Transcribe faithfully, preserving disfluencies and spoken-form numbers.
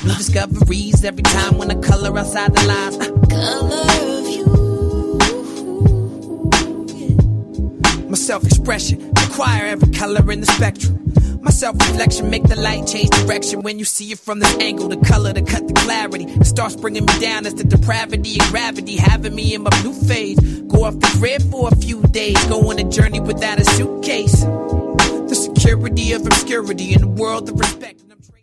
New discoveries every time when I color outside the lines. Uh. Color of you. My self-expression require every color in the spectrum. My self-reflection make the light change direction. When you see it from this angle, the color to cut the clarity. It starts bringing me down as the depravity and gravity having me in my blue phase. Go off the grid for a few days, go on a journey without a suitcase. The security of obscurity in the world of respect.